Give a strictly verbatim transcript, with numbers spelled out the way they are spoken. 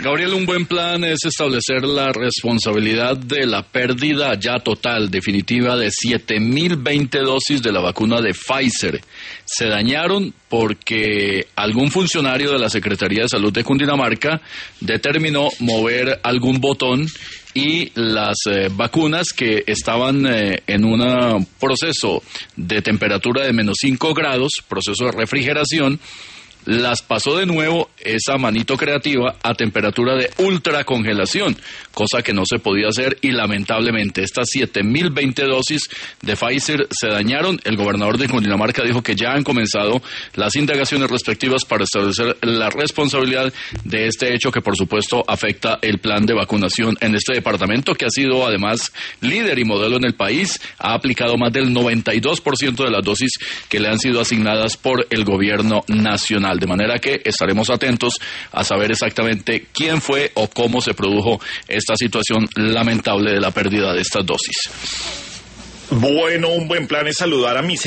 Gabriel, un buen plan es establecer la responsabilidad de la pérdida ya total, definitiva, de siete mil veinte dosis de la vacuna de Pfizer. Se dañaron porque algún funcionario de la Secretaría de Salud de Cundinamarca determinó mover algún botón y las eh, vacunas que estaban eh, en un proceso de temperatura de menos cinco grados, proceso de refrigeración, las pasó de nuevo esa manito creativa a temperatura de ultracongelación, cosa que no se podía hacer y lamentablemente estas siete mil veinte dosis de Pfizer se dañaron. El gobernador de Cundinamarca dijo que ya han comenzado las indagaciones respectivas para establecer la responsabilidad de este hecho que por supuesto afecta el plan de vacunación en este departamento, que ha sido además líder y modelo en el país. Ha aplicado más del noventa y dos por ciento de las dosis que le han sido asignadas por el gobierno nacional. De manera que estaremos atentos a saber exactamente quién fue o cómo se produjo esta situación lamentable de la pérdida de estas dosis. Bueno, un buen plan es saludar a mis